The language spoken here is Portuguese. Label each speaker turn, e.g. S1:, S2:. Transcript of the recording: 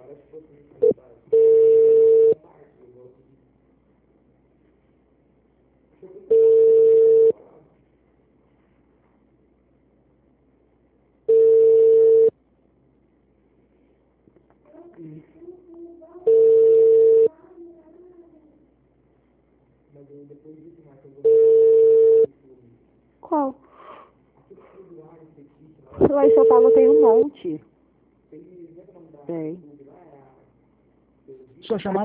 S1: Qual? Lá em São Paulo tem um monte. Tem.
S2: Sua chamada